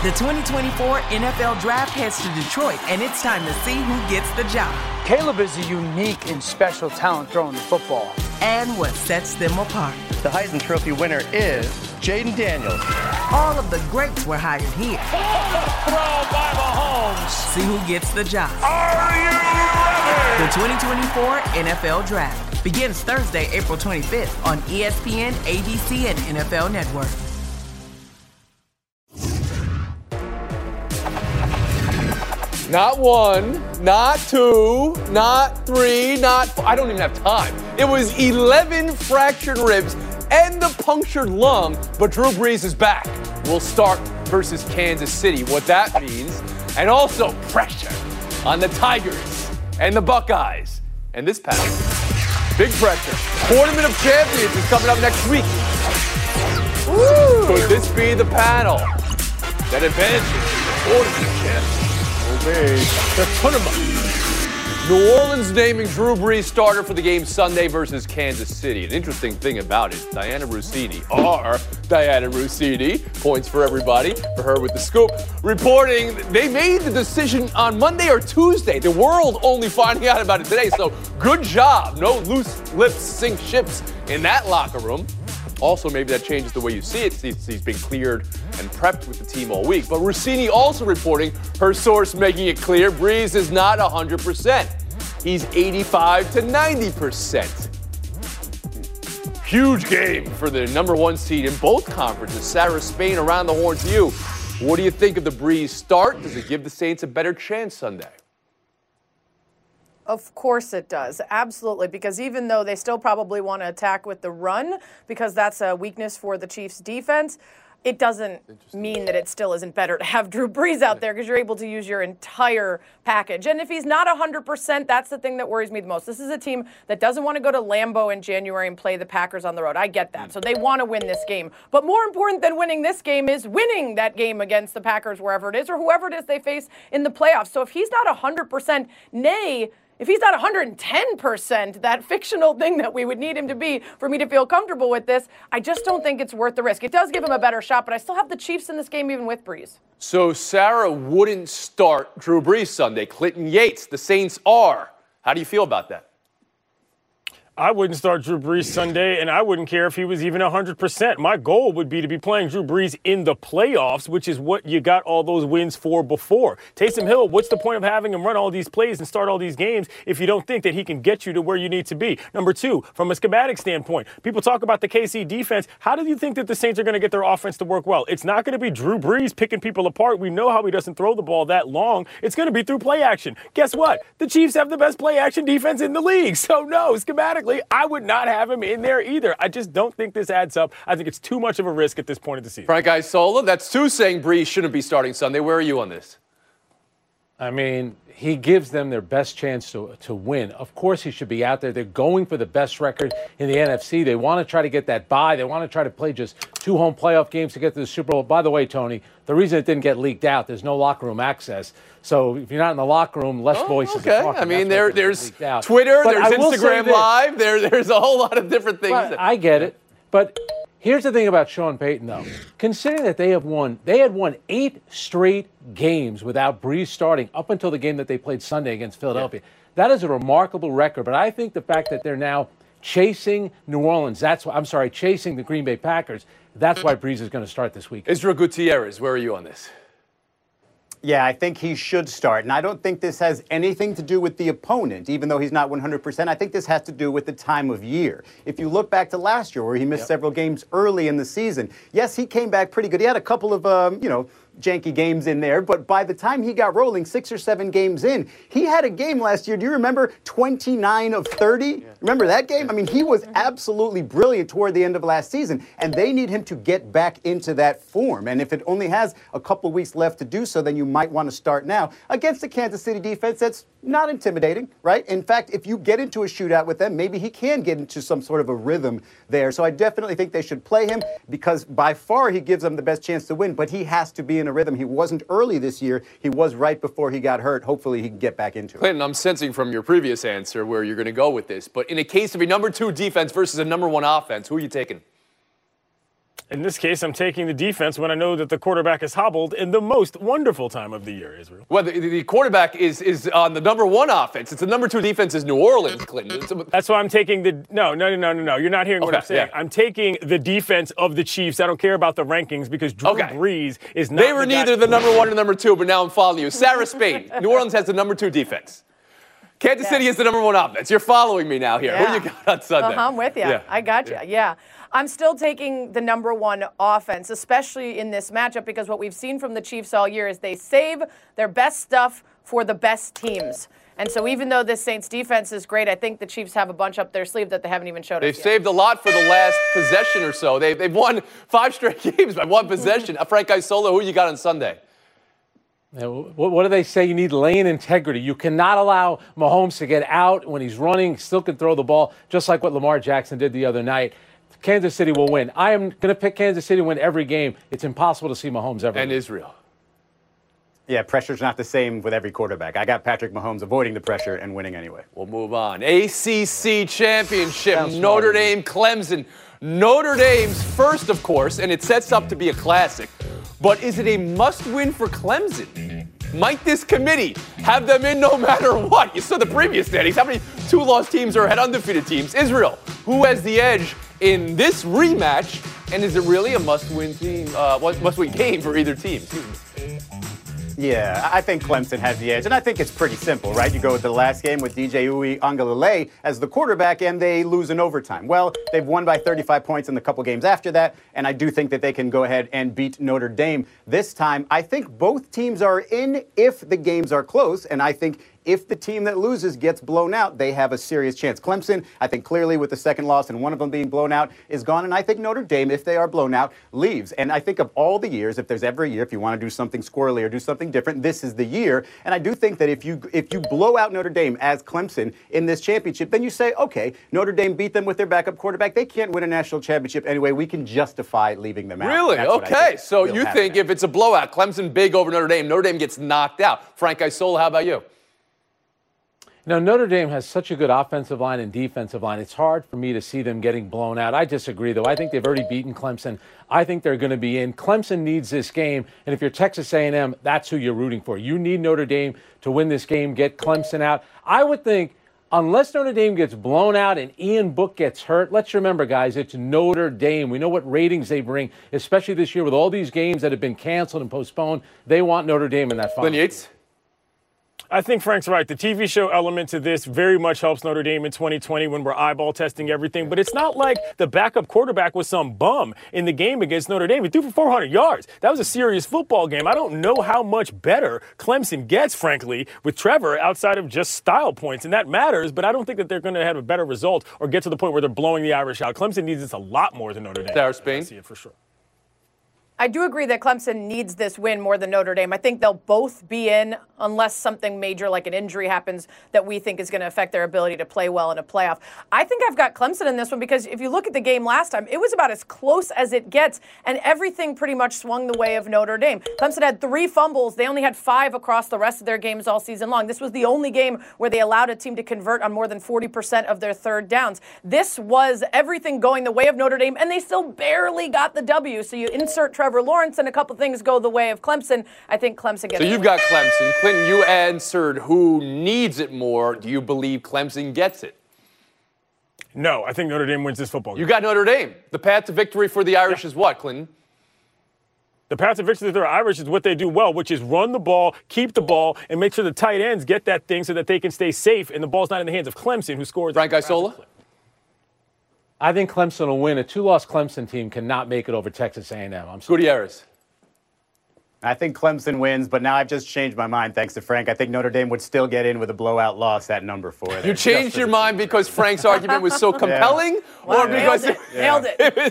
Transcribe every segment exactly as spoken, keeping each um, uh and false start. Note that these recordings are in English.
The twenty twenty-four N F L Draft heads to Detroit, and it's time to see who gets the job. Caleb is a unique and special talent throwing the football. And what sets them apart. The Heisman Trophy winner is Jaden Daniels. All of the greats were hired here. Throw by Mahomes. See who gets the job. Are you ready? The twenty twenty-four N F L Draft begins Thursday, April twenty-fifth on E S P N, A B C, and N F L Network. Not one, not two, not three, not four. I don't even have time. It was eleven fractured ribs and the punctured lung, but Drew Brees is back. We'll start versus Kansas City, what that means, and also pressure on the Tigers and the Buckeyes. And this pass, big pressure. Tournament of Champions is coming up next week. Woo. Could this be the panel that advances the tournament champions? The tournament. New Orleans naming Drew Brees starter for the game Sunday versus Kansas City. An interesting thing about it, Diana Russini, or Diana Russini, points for everybody, for her with the scoop, reporting they made the decision on Monday or Tuesday. The world only finding out about it today, so good job. No loose lips sink ships in that locker room. Also, maybe that changes the way you see it since he's been cleared and prepped with the team all week. But Russini also reporting, her source making it clear, Brees is not one hundred percent. He's eighty-five to ninety percent. Huge game for the number one seed in both conferences. Sarah Spain, around the horn to you. What do you think of the Brees start? Does it give the Saints a better chance Sunday? Of course it does. Absolutely. Because even though they still probably want to attack with the run, because that's a weakness for the Chiefs defense, it doesn't mean that it still isn't better to have Drew Brees out there because you're able to use your entire package. And if he's not one hundred percent, that's the thing that worries me the most. This is a team that doesn't want to go to Lambeau in January and play the Packers on the road. I get that. So they want to win this game. But more important than winning this game is winning that game against the Packers, wherever it is, or whoever it is they face in the playoffs. So if he's not one hundred percent, nay, if he's not one hundred ten percent, that fictional thing that we would need him to be for me to feel comfortable with this, I just don't think it's worth the risk. It does give him a better shot, but I still have the Chiefs in this game even with Brees. So Sarah wouldn't start Drew Brees Sunday. Clinton Yates, the Saints are. How do you feel about that? I wouldn't start Drew Brees Sunday, and I wouldn't care if he was even one hundred percent. My goal would be to be playing Drew Brees in the playoffs, which is what you got all those wins for before. Taysom Hill, what's the point of having him run all these plays and start all these games if you don't think that he can get you to where you need to be? Number two, from a schematic standpoint, people talk about the K C defense. How do you think that the Saints are going to get their offense to work well? It's not going to be Drew Brees picking people apart. We know how he doesn't throw the ball that long. It's going to be through play action. Guess what? The Chiefs have the best play action defense in the league. So no, schematically, I would not have him in there either. I just don't think this adds up. I think it's too much of a risk at this point of the season. Frank Isola, that's two saying Brees shouldn't be starting Sunday. Where are you on this? I mean, he gives them their best chance to, to win. Of course he should be out there. They're going for the best record in the N F C. They want to try to get that bye. They want to try to play just two home playoff games to get to the Super Bowl. By the way, Tony, the reason it didn't get leaked out, there's no locker room access. So if you're not in the locker room, less oh, voices okay. are talking. I mean, there, there's out. Twitter, but there's Instagram Live, there, there's a whole lot of different things. Well, that, I get it. But here's the thing about Sean Payton, though. Considering that they have won, they had won eight straight games without Brees starting up until the game that they played Sunday against Philadelphia. Yeah. That is a remarkable record. But I think the fact that they're now chasing New Orleans, that's why, I'm sorry, chasing the Green Bay Packers, that's why Brees is going to start this week. Israel Gutierrez, where are you on this? Yeah, I think he should start. And I don't think this has anything to do with the opponent, even though he's not one hundred percent. I think this has to do with the time of year. If you look back to last year where he missed yep. several games early in the season, yes, he came back pretty good. He had a couple of, um, you know, janky games in there, but by the time he got rolling, six or seven games in, he had a game last year. Do you remember twenty-nine of thirty? Yeah. Remember that game? I mean, he was absolutely brilliant toward the end of last season, and they need him to get back into that form. And if it only has a couple weeks left to do so, then you might want to start now against the Kansas City defense that's not intimidating, right? In fact, if you get into a shootout with them, maybe he can get into some sort of a rhythm there. So I definitely think they should play him because by far he gives them the best chance to win, but he has to be in a rhythm. He wasn't early this year. He was right before he got hurt. Hopefully he can get back into it. Clinton, I'm sensing from your previous answer where you're going to go with this, but in a case of a number two defense versus a number one offense, who are you taking? In this case, I'm taking the defense when I know that the quarterback is hobbled in the most wonderful time of the year, Israel. Well, the, the quarterback is is on the number one offense. It's the number two defense is New Orleans, Clinton. It's a, That's why I'm taking the – no, no, no, no, no. You're not hearing what Okay, I'm saying. yeah. I'm taking the defense of the Chiefs. I don't care about the rankings because Drew Okay. Brees is not they were the guy- neither the number one or number two, but now I'm following you. Sarah Spain, New Orleans has the number two defense. Kansas Yes. City is the number one offense. You're following me now here. Who Yeah. do you got on Sunday? Uh-huh, I'm with you. Yeah. I got you. Yeah. yeah. I'm still taking the number one offense, especially in this matchup, because what we've seen from the Chiefs all year is they save their best stuff for the best teams. And so even though this Saints defense is great, I think the Chiefs have a bunch up their sleeve that they haven't even showed They've us yet. saved a lot for the last possession or so. They've, they've won five straight games by one possession. Uh, Frank Isola, who you got on Sunday? Yeah, What what do they say? You need lane integrity. You cannot allow Mahomes to get out when he's running, still can throw the ball, just like what Lamar Jackson did the other night. Kansas City will win. I am going to pick Kansas City to win every game. It's impossible to see Mahomes ever And win. Israel. Yeah, pressure's not the same with every quarterback. I got Patrick Mahomes avoiding the pressure and winning anyway. We'll move on. A C C Championship, Sounds Notre smart. Dame, Clemson. Notre Dame's first, of course, and it sets up to be a classic. But is it a must-win for Clemson? Might this committee have them in no matter what? You saw the previous standings. How many two-loss teams are ahead undefeated teams? Israel, who has the edge in this rematch? And is it really a must-win team, uh, must-win game for either team? Excuse me. Yeah, I think Clemson has the edge, and I think it's pretty simple, right? You go with the last game with D J Uiagalelei as the quarterback, and they lose in overtime. Well, they've won by thirty-five points in the couple games after that, and I do think that they can go ahead and beat Notre Dame this time. I think both teams are in if the games are close, and I think if the team that loses gets blown out, they have a serious chance. Clemson, I think clearly with the second loss and one of them being blown out, is gone. And I think Notre Dame, if they are blown out, leaves. And I think of all the years, if there's ever a year, if you want to do something squirrely or do something different, this is the year. And I do think that if you if you blow out Notre Dame as Clemson in this championship, then you say, okay, Notre Dame beat them with their backup quarterback. They can't win a national championship anyway. We can justify leaving them out. Really? That's what I Okay. think So will you happen think now. if it's a blowout, Clemson big over Notre Dame, Notre Dame gets knocked out. Frank Isola, how about you? Now, Notre Dame has such a good offensive line and defensive line. It's hard for me to see them getting blown out. I disagree, though. I think they've already beaten Clemson. I think they're going to be in. Clemson needs this game, and if you're Texas A and M, that's who you're rooting for. You need Notre Dame to win this game, get Clemson out. I would think, unless Notre Dame gets blown out and Ian Book gets hurt, let's remember, guys, it's Notre Dame. We know what ratings they bring, especially this year with all these games that have been canceled and postponed. They want Notre Dame in that final. Glenn Yates? I think Frank's right. The T V show element to this very much helps Notre Dame in twenty twenty when we're eyeball testing everything. But it's not like the backup quarterback was some bum in the game against Notre Dame. He threw for four hundred yards. That was a serious football game. I don't know how much better Clemson gets, frankly, with Trevor outside of just style points. And that matters, but I don't think that they're going to have a better result or get to the point where they're blowing the Irish out. Clemson needs this a lot more than Notre Dame. Sarah Spain? I see it for sure. I do agree that Clemson needs this win more than Notre Dame. I think they'll both be in unless something major like an injury happens that we think is going to affect their ability to play well in a playoff. I think I've got Clemson in this one because if you look at the game last time, it was about as close as it gets, and everything pretty much swung the way of Notre Dame. Clemson had three fumbles. They only had five across the rest of their games all season long. This was the only game where they allowed a team to convert on more than forty percent of their third downs. This was everything going the way of Notre Dame, and they still barely got the W. So you insert Trevor Trevor Lawrence and a couple things go the way of Clemson. I think Clemson gets So it. you've got Clemson. Clinton, you answered who needs it more. Do you believe Clemson gets it? No, I think Notre Dame wins this football game. You got Notre Dame. The path to victory for the Irish Yeah. is what, Clinton? The path to victory for the Irish is what they do well, which is run the ball, keep the ball, and make sure the tight ends get that thing so that they can stay safe and the ball's not in the hands of Clemson, who scores. Frank Isola? I think Clemson will win. A two-loss Clemson team cannot make it over Texas A and M. I'm sorry. Gutierrez. I think Clemson wins, but now I've just changed my mind thanks to Frank. I think Notre Dame would still get in with a blowout loss at number four. You changed your mind because Frank's argument was so compelling? Wow, Or because nailed it. Nailed it.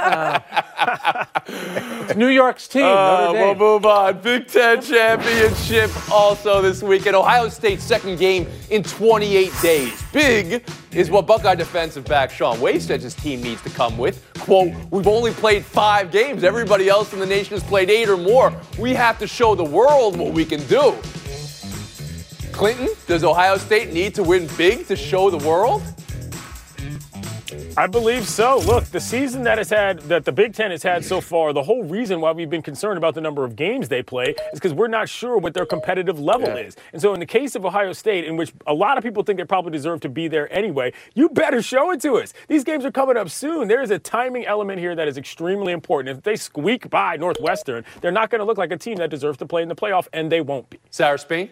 It's New York's team. Uh, Notre we'll Dame. move on. Big Ten Championship also this weekend. Ohio State's second game in twenty-eight days. Big is what Buckeye defensive back Sean Wade says his team needs to come with. Quote, we've only played five games. Everybody else in the nation has played eight or more. We have to show the world what we can do. Clinton, does Ohio State need to win big to show the world? I believe so. Look, the season that has had, that the Big Ten has had so far, the whole reason why we've been concerned about the number of games they play is because we're not sure what their competitive level Yeah. is. And so in the case of Ohio State, in which a lot of people think they probably deserve to be there anyway, you better show it to us. These games are coming up soon. There is a timing element here that is extremely important. If they squeak by Northwestern, they're not going to look like a team that deserves to play in the playoff, and they won't be. Sarah Spain?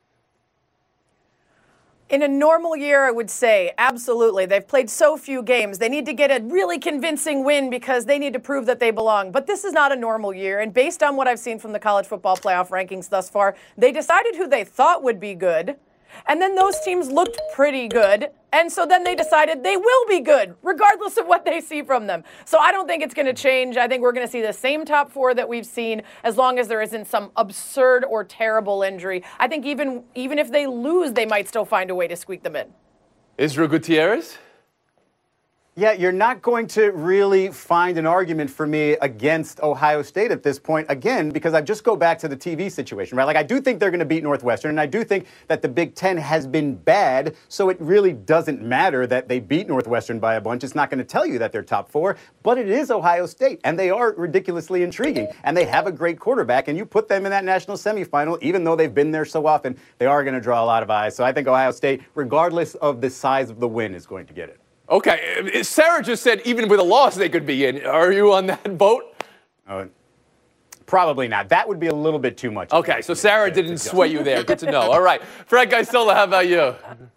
In a normal year, I would say absolutely. They've played so few games. They need to get a really convincing win because they need to prove that they belong. But this is not a normal year. And based on what I've seen from the college football playoff rankings thus far, they decided who they thought would be good. And then those teams looked pretty good. And so then they decided they will be good, regardless of what they see from them. So I don't think it's going to change. I think we're going to see the same top four that we've seen as long as there isn't some absurd or terrible injury. I think even, even if they lose, they might still find a way to squeak them in. Israel Gutierrez? Yeah, you're not going to really find an argument for me against Ohio State at this point, again, because I just go back to the T V situation, right? Like, I do think they're going to beat Northwestern, and I do think that the Big Ten has been bad, so it really doesn't matter that they beat Northwestern by a bunch. It's not going to tell you that they're top four, but it is Ohio State, and they are ridiculously intriguing, and they have a great quarterback, and you put them in that national semifinal, even though they've been there so often, they are going to draw a lot of eyes. So I think Ohio State, regardless of the size of the win, is going to get it. Okay, Sarah just said even with a loss they could be in. Are you on that boat? Uh, probably not. That would be a little bit too much. Okay, so Sarah didn't sway you there. Good to know. All right, Frank Isola, how about you?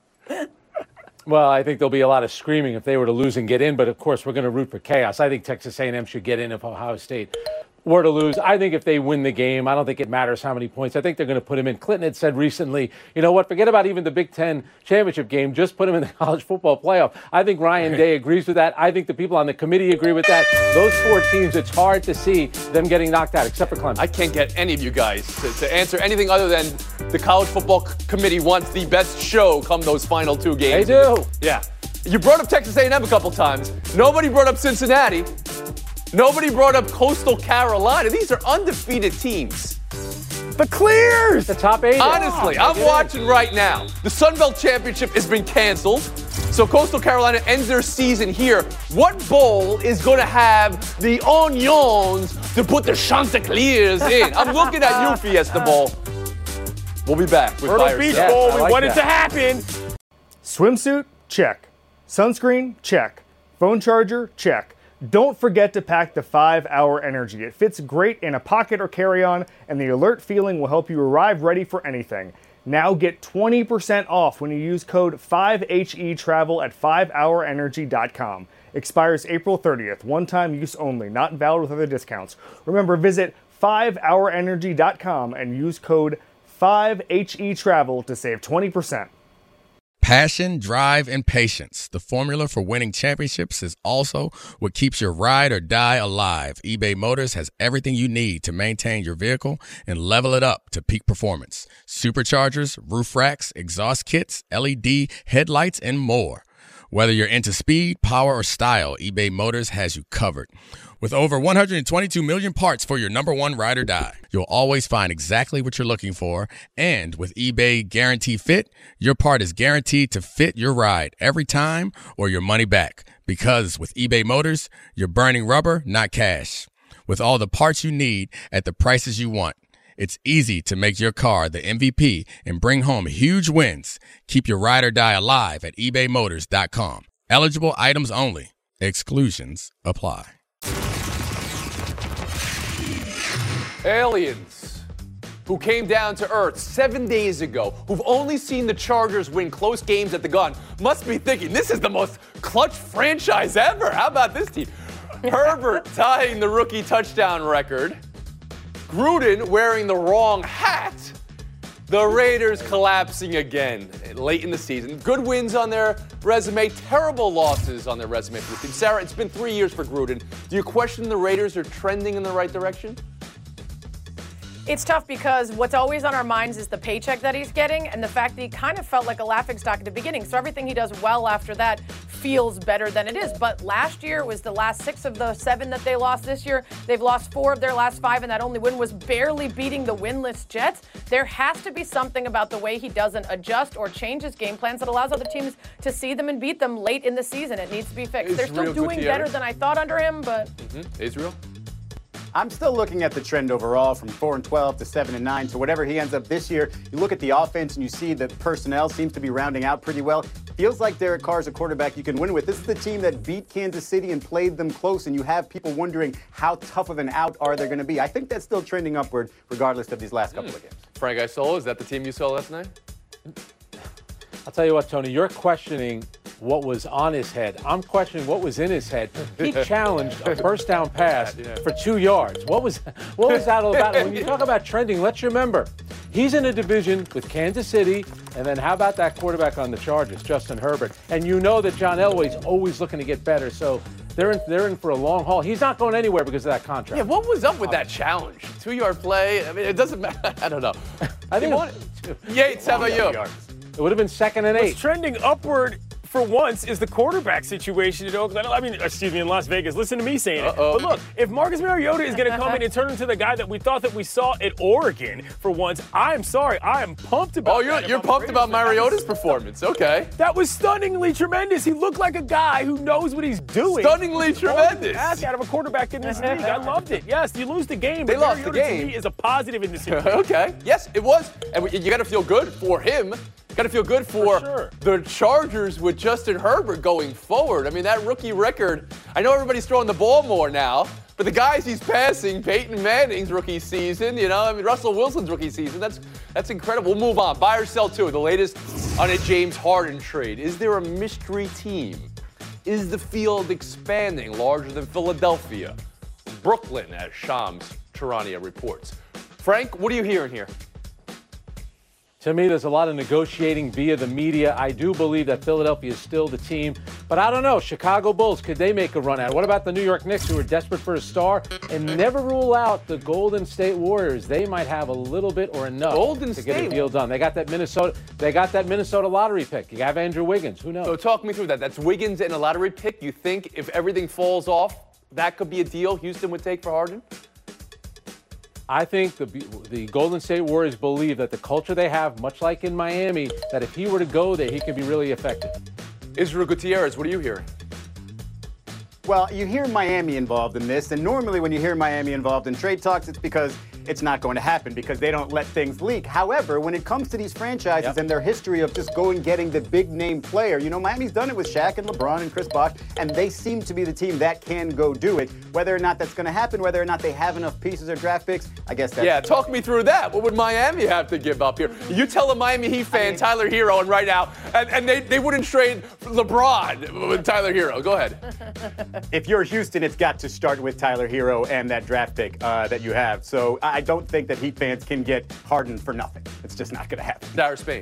Well, I think there'll be a lot of screaming if they were to lose and get in, but of course we're going to root for chaos. I think Texas A and M should get in if Ohio State were to lose. I think if they win the game, I don't think it matters how many points. I think they're going to put him in. Clinton had said recently, you know what, forget about even the Big Ten championship game. Just put him in the college football playoff. I think Ryan Day agrees with that. I think the people on the committee agree with that. Those four teams, it's hard to see them getting knocked out, except for Clemson. I can't get any of you guys to, to answer anything other than the college football c- committee wants the best show come those final two games. They do. Yeah. You brought up Texas A and M a couple times. Nobody brought up Cincinnati. Nobody brought up Coastal Carolina. These are undefeated teams. The Clears! The top eight. Honestly, I'm watching right now. The Sun Belt Championship has been canceled. So Coastal Carolina ends their season here. What bowl is going to have the onions to put the Chanticleers in? I'm looking at you, Fiesta Bowl. We'll be back with Myrtle Beach Yes, Bowl, I we like want it that. to happen. Swimsuit? Check. Sunscreen? Check. Phone charger? Check. Don't forget to pack the five hour Energy. It fits great in a pocket or carry-on, and the alert feeling will help you arrive ready for anything. Now get twenty percent off when you use code five H E travel at five hour energy dot com. Expires April thirtieth. One-time use only. Not valid with other discounts. Remember, visit five hour energy dot com and use code five H E travel to save twenty percent. Passion, drive, and patience. The formula for winning championships is also what keeps your ride or die alive. eBay Motors has everything you need to maintain your vehicle and level it up to peak performance. Superchargers, roof racks, exhaust kits, L E D headlights, and more. Whether you're into speed, power, or style, eBay Motors has you covered. With over one hundred twenty-two million parts for your number one ride or die, you'll always find exactly what you're looking for. And with eBay Guarantee Fit, your part is guaranteed to fit your ride every time or your money back. Because with eBay Motors, you're burning rubber, not cash. With all the parts you need at the prices you want, it's easy to make your car the M V P and bring home huge wins. Keep your ride or die alive at ebay motors dot com. Eligible items only. Exclusions apply. Aliens who came down to Earth seven days ago, who've only seen the Chargers win close games at the gun, must be thinking, this is the most clutch franchise ever. How about this team? Herbert tying the rookie touchdown record. Gruden wearing the wrong hat. The Raiders collapsing again late in the season. Good wins on their resume, terrible losses on their resume for the team. Sarah, it's been three years for Gruden. Do you question the Raiders are trending in the right direction? It's tough because what's always on our minds is the paycheck that he's getting and the fact that he kind of felt like a laughingstock at the beginning. So everything he does well after that feels better than it is. But last year was the last six of the seven that they lost this year. They've lost four of their last five, and that only win was barely beating the winless Jets. There has to be something about the way he doesn't adjust or change his game plans that allows other teams to see them and beat them late in the season. It needs to be fixed. They're still doing better than I thought under him, but mm-hmm. Israel? I'm still looking at the trend overall from four and twelve to seven and nine to whatever he ends up this year. You look at the offense and you see that personnel seems to be rounding out pretty well. Feels like Derek Carr's a quarterback you can win with. This is the team that beat Kansas City and played them close, and you have people wondering how tough of an out are they going to be. I think that's still trending upward regardless of these last couple mm. of games. Frank Isola, is that the team you saw last night? I'll tell you what, Tony, you're questioning what was on his head. I'm questioning what was in his head. He challenged a first down pass yeah. for two yards. What was what was that all about? When you talk about trending, let's remember, he's in a division with Kansas City, and then how about that quarterback on the Chargers, Justin Herbert? And you know that John Elway's always looking to get better, so they're in, they're in for a long haul. He's not going anywhere because of that contract. Yeah, what was up with that challenge? Two-yard play? I mean, it doesn't matter. I don't know. I think it, Yates, how about you? Yards. It would have been second and eight. What's trending upward for once is the quarterback situation in Oakland. I mean, excuse me, in Las Vegas. Listen to me saying it. Uh-oh. But look, if Marcus Mariota is going to come in and turn into the guy that we thought that we saw at Oregon for once, I'm sorry. I am pumped about Oh, you're, that you're pumped about Mariota's performance. Okay. That was stunningly tremendous. He looked like a guy who knows what he's doing. Stunningly tremendous. Ask out of a quarterback in this league. I loved it. Yes, you lose the game. They but lost Mariota the game. To me is a positive in this situation. Okay. Yes, it was. And you got to feel good for him. Got to feel good for, for sure. the Chargers with Justin Herbert going forward. I mean, that rookie record, I know everybody's throwing the ball more now, but the guys he's passing, Peyton Manning's rookie season, you know, I mean, Russell Wilson's rookie season, that's that's incredible. We'll move on. Buy or sell, too, the latest on a James Harden trade. Is there a mystery team? Is the field expanding larger than Philadelphia? Brooklyn, as Shams Charania reports. Frank, what are you hearing here? To me, there's a lot of negotiating via the media. I do believe that Philadelphia is still the team. But I don't know. Chicago Bulls, could they make a run at it? What about the New York Knicks, who are desperate for a star? And never rule out the Golden State Warriors. They might have a little bit or enough Golden to State. get a deal done. They got that Minnesota. They got that Minnesota lottery pick. You have Andrew Wiggins. Who knows? So talk me through that. That's Wiggins and a lottery pick. You think if everything falls off, that could be a deal Houston would take for Harden? I think the the Golden State Warriors believe that the culture they have, much like in Miami, that if he were to go there, he could be really effective. Israel Gutierrez, what are you hearing? Well, you hear Miami involved in this, and normally when you hear Miami involved in trade talks, it's because it's not going to happen because they don't let things leak. However, when it comes to these franchises yep. and their history of just going getting the big name player, you know, Miami's done it with Shaq and LeBron and Chris Bosh, and they seem to be the team that can go do it. Whether or not that's going to happen, whether or not they have enough pieces or draft picks, I guess that's... Yeah, talk me through that. What would Miami have to give up here? You tell a Miami Heat fan, I mean, Tyler Hero, and right now, and, and they, they wouldn't trade LeBron with Tyler Hero. Go ahead. If you're Houston, it's got to start with Tyler Hero and that draft pick uh, that you have. So I don't think that Heat fans can get Harden for nothing. It's just not going to happen. Dara Spain.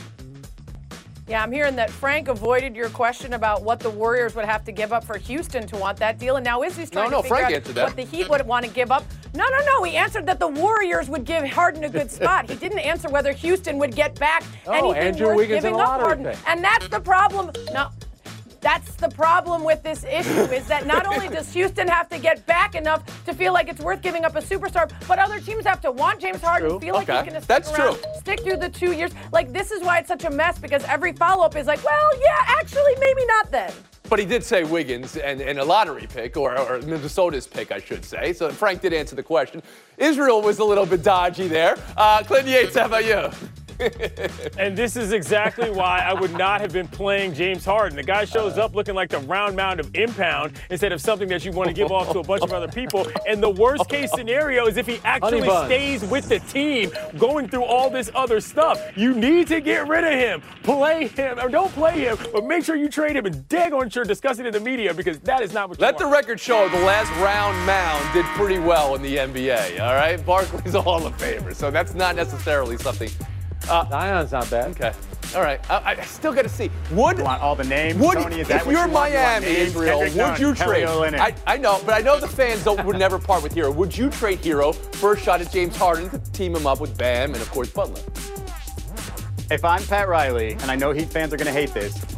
Yeah, I'm hearing that Frank avoided your question about what the Warriors would have to give up for Houston to want that deal, and now Izzy's trying no, no, to figure Frank out answered that. what the Heat would want to give up. No, no, no. He answered that the Warriors would give Harden a good spot. He didn't answer whether Houston would get back oh, anything Andrew worth Wiggins giving and up Harden. pick. And that's the problem. No. That's the problem with this issue is that not only does Houston have to get back enough to feel like it's worth giving up a superstar, but other teams have to want James Harden, true. feel like okay. he's going to stick That's around, true. stick through the two years. Like, this is why it's such a mess, because every follow-up is like, well, yeah, actually, maybe not then. But he did say Wiggins and, and a lottery pick, or, or Minnesota's pick, I should say. So Frank did answer the question. Israel was a little bit dodgy there. Uh, Clint Yates, how about you? And this is exactly why I would not have been playing James Harden. The guy shows up looking like the round mound of impound instead of something that you want to give off to a bunch of other people. And the worst case scenario is if he actually stays with the team going through all this other stuff. You need to get rid of him. Play him, or don't play him, but make sure you trade him and daggone sure discuss it in the media, because that is not what you Let want. the record show the last round mound did pretty well in the N B A, all right? Barkley's a Hall of Famer, so that's not necessarily something. Uh, Zion's not bad. Okay. All right. I, I still got to see. Would you want all the names? Would, Tony, is that if what you're you want? Miami, You want Israel, Kendrick would Nunn, you Kelly trade? Olynyk. I, I know, but I know the fans don't, would never part with Hero. Would you trade Hero for a shot at James Harden to team him up with Bam and, of course, Butler? If I'm Pat Riley, and I know Heat fans are going to hate this,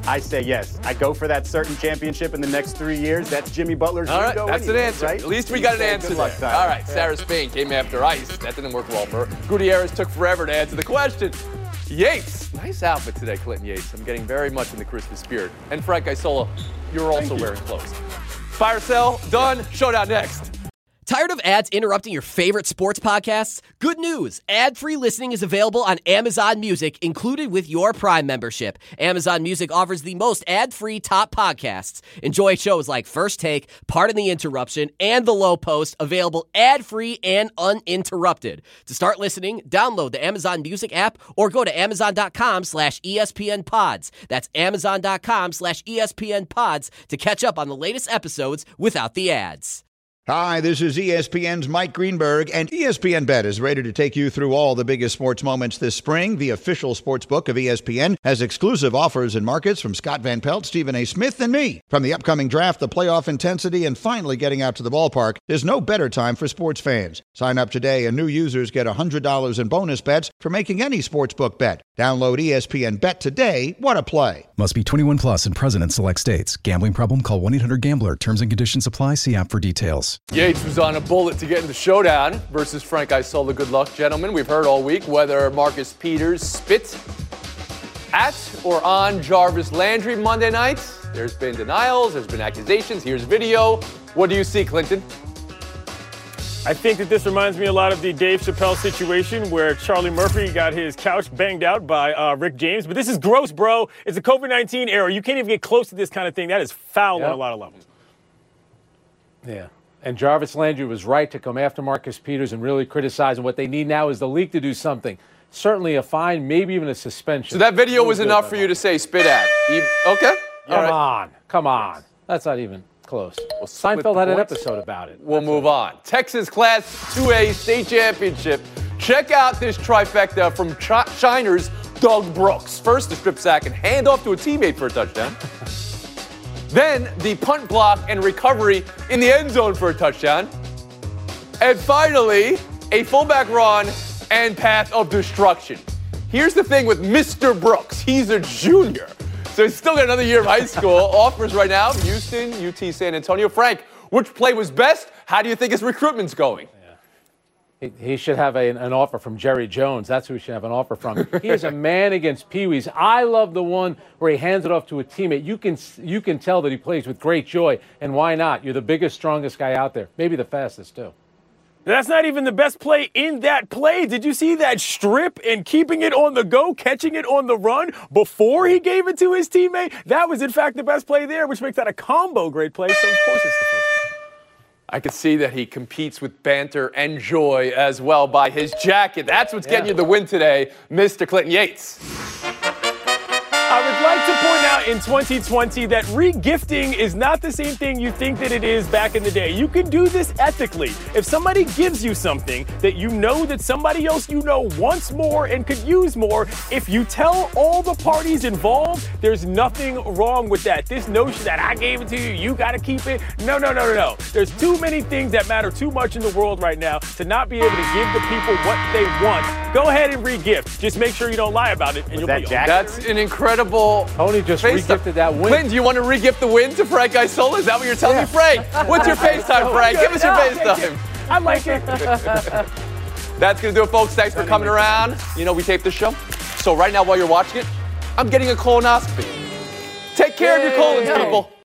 I say yes. I go for that certain championship in the next three years. That's Jimmy Butler's All right, window that's anyway, an answer. right? At least we You got an say answer good there. luck, Tyler. All right, Sarah Spain came after ice. That didn't work well for her. Gutierrez took forever to answer the question. Yates, nice outfit today, Clinton Yates. I'm getting very much in the Christmas spirit. And Frank Isola, you're also wearing clothes. Fire sale, done. Showdown next. Tired of ads interrupting your favorite sports podcasts? Good news! Ad-free listening is available on Amazon Music, included with your Prime membership. Amazon Music offers the most ad-free top podcasts. Enjoy shows like First Take, Pardon the Interruption, and The Low Post, available ad-free and uninterrupted. To start listening, download the Amazon Music app or go to amazon.com slash ESPN pods. That's amazon.com slash ESPN pods to catch up on the latest episodes without the ads. Hi, this is E S P N's Mike Greenberg, and E S P N Bet is ready to take you through all the biggest sports moments this spring. The official sports book of E S P N has exclusive offers and markets from Scott Van Pelt, Stephen A. Smith, and me. From the upcoming draft, the playoff intensity, and finally getting out to the ballpark, there's no better time for sports fans. Sign up today, and new users get one hundred dollars in bonus bets for making any sportsbook bet. Download E S P N Bet today. What a play. Must be twenty-one plus and present in select states. Gambling problem? Call one eight hundred gambler. Terms and conditions apply. See app for details. Yates was on a bullet to get into showdown versus Frank Isola. Good luck, gentlemen. We've heard all week whether Marcus Peters spit at or on Jarvis Landry Monday night. There's been denials. There's been accusations. Here's video. What do you see, Clinton? I think that this reminds me a lot of the Dave Chappelle situation where Charlie Murphy got his couch banged out by uh, Rick James. But this is gross, bro. It's a COVID nineteen era. You can't even get close to this kind of thing. That is foul Yep. on a lot of levels. Yeah. And Jarvis Landry was right to come after Marcus Peters and really criticize him. What they need now is the league to do something. Certainly a fine, maybe even a suspension. So that video was enough for you to say spit at. You- okay. Come All right. on. Come on. That's not even close. We'll split Seinfeld the had an points. episode about it. We'll move on. Texas Class two A state championship. Check out this trifecta from Ch- Shiner's Doug Brooks. First, the strip sack and handoff to a teammate for a touchdown. Then, the punt block and recovery in the end zone for a touchdown. And finally, a fullback run and path of destruction. Here's the thing with Mister Brooks. He's a junior. So he's still got another year of high school. Offers right now, Houston, U T San Antonio. Frank, which play was best? How do you think his recruitment's going? He, he should have a, an offer from Jerry Jones. That's who he should have an offer from. He is a man against peewees. I love the one where he hands it off to a teammate. You can you can tell that he plays with great joy. And why not? You're the biggest, strongest guy out there. Maybe the fastest, too. That's not even the best play in that play. Did you see that strip and keeping it on the go, catching it on the run before he gave it to his teammate? That was, in fact, the best play there, which makes that a combo great play. So, of course, it's the first. I could see that he competes with banter and joy as well by his jacket. That's what's getting Yeah. you the win today, Mister Clinton Yates. I would like to point out in twenty twenty that re-gifting is not the same thing you think that it is back in the day. You can do this ethically. If somebody gives you something that you know that somebody else you know wants more and could use more, if you tell all the parties involved, there's nothing wrong with that. This notion that I gave it to you, you got to keep it. No, no, no, no, no. There's too many things that matter too much in the world right now to not be able to give the people what they want. Go ahead and re-gift. Just make sure you don't lie about it, and you'll that be Jack? That's an incredible. Tony just re-gifted that win. Clinton, do you want to re-gift the win to Frank Isola? Is that what you're telling Yeah. me, Frank? What's your FaceTime, Frank? Give us your FaceTime. I like it. That's going to do it, folks. Thanks for coming around. You know, we taped this show. So right now, while you're watching it, I'm getting a colonoscopy. Take care of your colons, people.